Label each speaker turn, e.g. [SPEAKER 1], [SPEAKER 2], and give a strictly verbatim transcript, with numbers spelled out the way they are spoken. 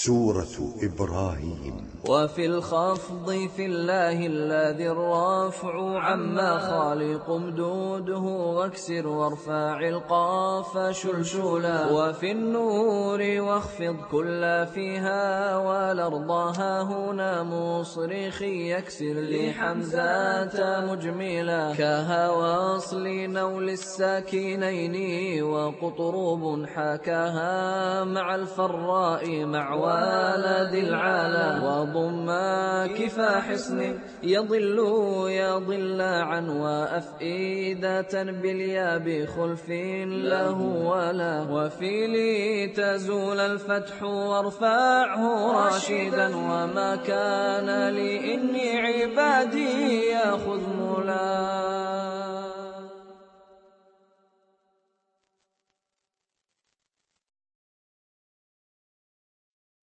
[SPEAKER 1] سورة إبراهيم.
[SPEAKER 2] وفي الخفض في الله الذي الرفع عما خالق مدوده واكسر وارفع القاف شلشلا. وفي النور واخفض كل فيها والأرض ها هنا مصرخي يكسر لحمزة مجملا. كها وصل نول الساكنين وقطروب حكاها مع الفراء مع ولد العالم. وضم كفا حصن يضل يضل عن وأفئدة باليا بخلف له ولا. وفي لي تزول الفتح وارفعه راشدا وما كان لي إني عبادي يأخذ ملا.